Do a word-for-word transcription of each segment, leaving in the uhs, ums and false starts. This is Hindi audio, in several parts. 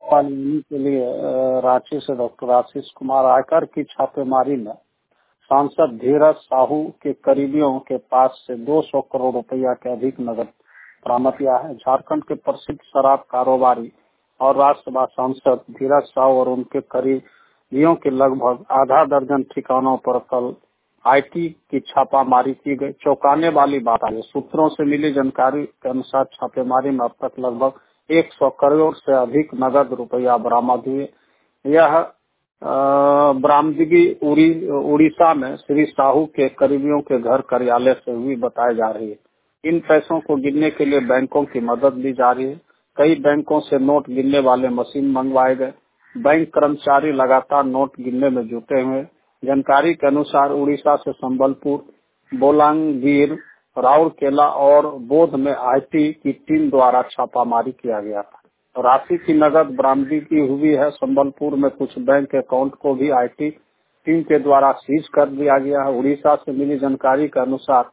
पालिनी के लिए अ, रांची से डॉक्टर आशीष कुमार। आयकर की छापेमारी में सांसद धीरज साहू के करीबियों के पास से दो सौ करोड़ रुपया के अधिक नकद बरामद किया है। झारखंड के प्रसिद्ध शराब कारोबारी और राज्यसभा सांसद धीरज साहू और उनके करीबियों के लगभग आधा दर्जन ठिकानों पर कल आईटी की छापामारी की गई। चौंकाने वाली बात है, सूत्रों से मिली जानकारी के अनुसार छापेमारी में अब तक लगभग सौ करोड़ से अधिक नगद रुपया बरामद हुए। यह बरामदगी उड़ी उड़ीसा में श्री साहू के करीबियों के घर कार्यालय से हुई बताई जा रही है। इन पैसों को गिनने के लिए बैंकों की मदद ली जा रही है। कई बैंकों से नोट गिनने वाले मशीन मंगवाए गए। बैंक कर्मचारी लगातार नोट गिनने में जुटे हुए। जानकारी के अनुसार उड़ीसा से संबलपुर, बोलांगीर, राउरकेला और बोध में आईटी की टीम द्वारा छापामारी किया गया था। राशि की नगद बरामदगी हुई है। संबलपुर में कुछ बैंक अकाउंट को भी आईटी टीम के द्वारा सीज कर दिया गया है। उड़ीसा से मिली जानकारी के अनुसार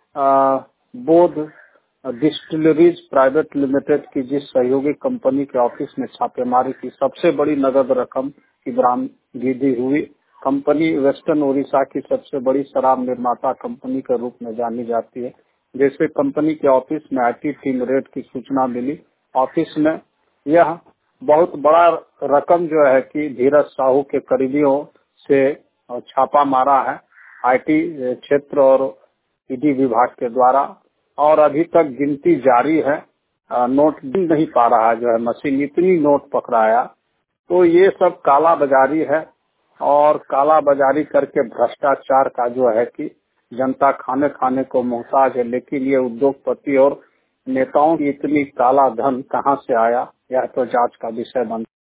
बोध डिस्टिलरीज प्राइवेट लिमिटेड की जिस सहयोगी कंपनी के ऑफिस में छापेमारी की सबसे बड़ी नगद रकम की बरामदगी हुई। कंपनी वेस्टर्न ओडिशा की सबसे बड़ी शराब निर्माता कंपनी के रूप में जानी जाती है। जैसे कंपनी के ऑफिस में आईटी टीम रेड की सूचना मिली। ऑफिस में यह बहुत बड़ा रकम जो है कि धीरज साहू के करीबियों से छापा मारा है आईटी क्षेत्र और ईडी विभाग के द्वारा, और अभी तक गिनती जारी है। नोट गिन नहीं पा रहा जो है मशीन, इतनी नोट पकड़ाया। तो ये सब काला बाजारी है और काला बाजारी करके भ्रष्टाचार का जो है कि जनता खाने खाने को मोहताज है। लेकिन ये उद्योगपति और नेताओं की इतनी काला धन कहां से आया, यह तो जांच का विषय बन